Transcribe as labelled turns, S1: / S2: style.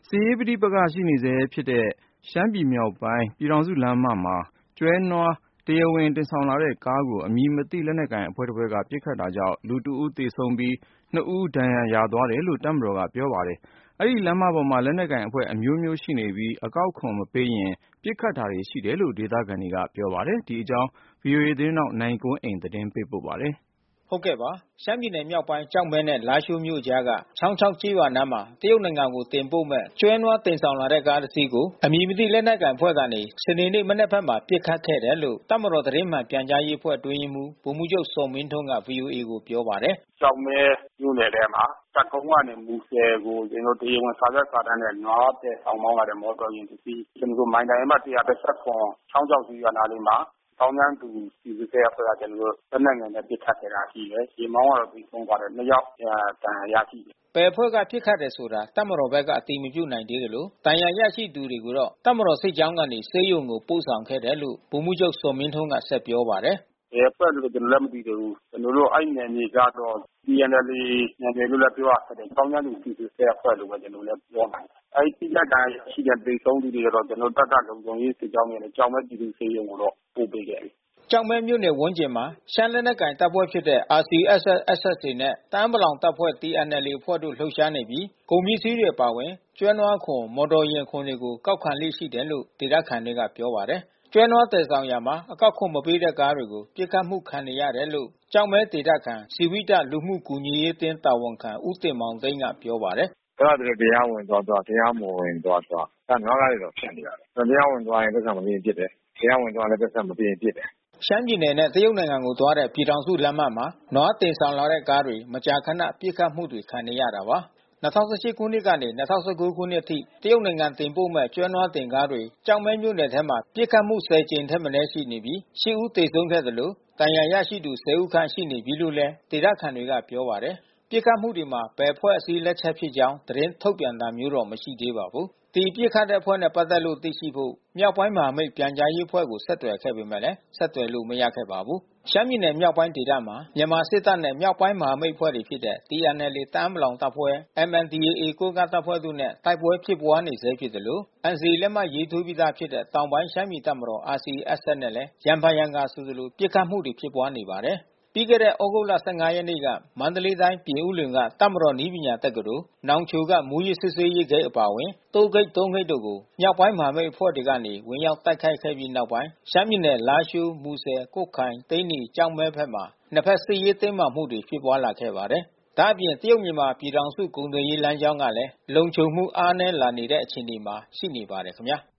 S1: စစ်ရေးပဋိပက္ခရှိနေဆဲဖြစ်တဲ့ရှမ်းပြည်မြောက်ပိုင်းပြည်ထောင်စုလမ်းမမှာကျွဲနွားတရားဝင်တင်ဆောင်လာတဲ့ကားကိုအမည်မသိလက်နက်ကိုင်အဖွဲ့တစ်ဖွဲ့ကပစ်ခတ်တာကြောင့်လူတစ်ဦးသေဆုံးပြီး2ဦးဒဏ်ရာရသွားတယ်လို့တပ်မတော်ကပြောပါတယ်။အဲဒီလမ်းမပေါ်မှာလက်နက်ကိုင်အဖွဲ့အမျိုးမျိုးရှိနေပြီးအကောက်ခွန်မပေးရင်ပစ်ခတ်တာတွေရှိတယ်လို့ဒေသခံတွေကပြောပါတယ်။ဒီအကြောင်း VOA သတင်းထောက်နိုင်ကွန်းအိန်သတင်းပေးပို့ပါတယ်။
S2: ဟုတ်ကဲ့ပါရှမ်းပြည်နယ်မြောက်ပိုင်းကျောက်မဲနဲ့လားရှိုးမြို့ကြားကချောင်းချောက်ကျေးရွာနားမှာတရုတ်နိုင်ငံကိုတင်ပို့မဲ့ကျွဲနွားတင်ဆောင်လာတဲ့ကားတစ်စီးကိုအမည်မသိလက်နက်ကိုင်အဖွဲ့ကနေစနေနေ့မနက်ဘက်မှာပစ်ခတ်ခဲ့တယ်လို့တပ်မတော်သတင်းမှန်ပြန်ကြားရေးအဖွဲ့အတွင်းရေးမှူးဗိုလ်မှူးချုပ်ဇော်မင်းထွန်းက VOA ကိုပြောပါတယ်
S3: ။ကျောက်မဲမြို့နယ်ထဲမှာတပ်ကုန်းကနေမူဆယ်ကိုကျွန်တော်တရားဝင်စာရွက်စာတမ်းနဲ့နွားတဲ့ဆောင်မောင်းလာတဲ့မော်တော်ယာဉ်တစ်စီးကျွန်တော်မိုင်တိုင်အမှတ်137ချောင်းချောက်စီရွာနာလေးမှာတောင်းတန်းသူစီစစ်တဲ့အဖွဲ့ကကျွန်တော်လက်နက်ငယ်နဲ့ပစ်ခတ်ခဲ့တာရှိတယ်။ဒီမောင်းကတော့ပြီးဆုံးသွားတယ်2ယောက်ဒဏ်ရာရရှိတယ်
S2: ဘယ်အဖွဲ့ကပစ်ခတ်တယ်ဆိုတာတပ်မတော်ဘက်ကအတည်မပြုနိုင်သေးတယ်လို့တန်ရာရရှိသူတွေကိုတော့တပ်မတော်စစ်ကြောင်းကနေဆေးရုံကိုပို့ဆောင်ခဲ့တယ်လို့ဗိုလ်မှူးချုပ်ဇော်မင်းထွန်းကဆက်ပြောပါတယ်
S3: ဘယ်အဖွဲ့လို့ကျွန်တော်လည်းမသိသေးဘူးကျွန်တော်တို့အဲ့နယ်မြေကတော့ DNLA နယ်မြေလို့လည်းပြောရတယ်တောင်းတန်းသူစီစစ်တဲ့အဖွဲ့လို့ပဲကျွန်တော်လည်းပြောနိုင်တယ်အဲ့ဒီလက်တန်းရှိတဲ့ဒေသုံးသူတွေကတော့ကျွန်တော်တပ်ကလုံခြုံရေးစစ်ကြောင်းတွေနဲ့ကြောင်မဲ့ပြည်သူဆေးရုံကိုတော့ပို့ပေးခဲ့တယ်
S2: ကျောက်မဲမြို့နယ်ဝန်းကျင်မှာရှမ်းလက်နက်ကိုင်တပ်ဖွဲ့ဖြစ်တဲ့ RCSS/SSA နဲ့တအာင်းပလောင်တပ်ဖွဲ့ TNLA အဖွဲ့တို့လှုပ်ရှားနေပြီးကုန်ပစ္စည်းတွေအပါအဝင်ကျွဲနွားခွန်မော်တော်ယာဉ်ခွန်တွေကိုကောက်ခံလေးရှိတယ်လို့ဒေသခံတွေကပြောပါတယ်ကျွဲနွားတည်ဆောင်ရာမှာအကောက်ခွန်မပေးတဲ့ကားတွေကိုပစ်ခတ်မှုခံနေရတယ်လို့ကျောက်မဲဒေသခံစီဝိတလူမှုကူညီရေးအသင်းတာဝန်ခံဦးတင်မောင်သိန်းကပြောပါတယ်
S4: အဲ့ဒါတရားဝင်သွားတရားမဝင်သွားဒါနွားကားတွေတော့ဖြတ်နေရတယ်တရားဝင်သွားရင်သက်သက်မပေးရင်ပြစ်တယ်တရားဝင်သွားလည်းသက်သက်မပေးရင်ပြစ်တယ်
S2: ရှမ်းပြည်နယ်နဲ့တရုတ်နိုင်ငံကိုသွားတဲ့ပြည်ထောင်စုလမ်းမမှာနွားတင်ဆောင်လာတဲ့ကားတွေမကြာခဏပစ်ခတ်မှုတွေခံနေရတာပါ2018ခုနှစ်ကနေ2019ခုနှစ်အထိတရုတ်နိုင်ငံတင်ပို့မဲ့ကျွဲနွားတင်ကားတွေကြောက်မဲမြို့နယ်ထဲမှာပစ်ခတ်မှု10ကြိမ်ထက်မနည်းရှိနေပြီး10ဦးသေဆုံးခဲ့တယ်လို့တန်ရာရရှိသူ10ဦးခန့်ရှိနေပြီလို့လည်းဒေသခံတွေကပြောပါတယ်ပစ်ခတ်မှုတွေမှာဘယ်ဖွဲ့အစည်းလက်ချက်ဖြစ်ကြောင်းသတင်းထုတ်ပြန်တာမျိုးတော့မရှိသေးပါဘူးဒီပြစ်ခတ်တဲ့အဖွဲ့နဲ့ပတ်သက်လို့သိရှိဖို့မြောက်ပိုင်းမဟာမိတ်ပြန်ကြားရေးအဖွဲ့ကိုဆက်သွယ်ခဲ့ပေမဲ့ဆက်သွယ်လို့မရခဲ့ပါဘူး။ရှမ်းပြည်နယ်မြောက်ပိုင်းဒေသမှာမြန်မာစစ်တပ်နဲ့မြောက်ပိုင်းမဟာမိတ်အဖွဲ့တွေဖြစ်တဲ့ TNLA တအာင်းပလောင်တပ်ဖွဲ့ MNDAA ကိုးကန့်တပ်ဖွဲ့တို့နဲ့တိုက်ပွဲဖြစ်ပွါးနေဆဲဖြစ်တယ်လို့ NCA လက်မှတ်ရေးထိုးပြီးသားဖြစ်တဲ့တောင်ပိုင်းရှမ်းပြည်တပ်မတော် RCSS နဲ့လည်းရံဖန်ရံခါဆိုသလိုပစ်ခတ်မှုတွေဖြစ်ပွါးနေပါတယ်။ပြီးခဲ့တဲ့ဩဂုတ်လ15ရက်နေ့ကမန္တလေးတိုင်းပြင်ဦးလွင်ကတပ်မတော်နည်းပညာတက္ကသိုလ်နောင်ချိုကမူရစ်စစ်ဆေးရေးဂိတ်အပါဝင်တိုးဂိတ်3ဂိတ်တို့ကိုမြောက်ပိုင်းမဟာမိတ်အဖွဲ့တွေကနေဝင်ရောက်တိုက်ခိုက်ခဲ့ပြီးနောက်ပိုင်းရှမ်းပြည်နယ်လားရှိုးမူဆယ်ကွတ်ခိုင်သိန်းနီကျောက်မဲဘက်မှာနှစ်ဖက်စစ်ရေးတင်းမာမှုတွေဖြစ်ပွါးလာခဲ့ပါတယ်။ဒါ့အပြင်တရုတ်မြန်မာပြည်ထောင်စုကုန်သွယ်ရေးလမ်းကြောင်းကလည်းလုံခြုံမှုအားနည်းလာနေတဲ့အခြေအနေမှာရှိနေပါတယ်ခင်ဗျာ။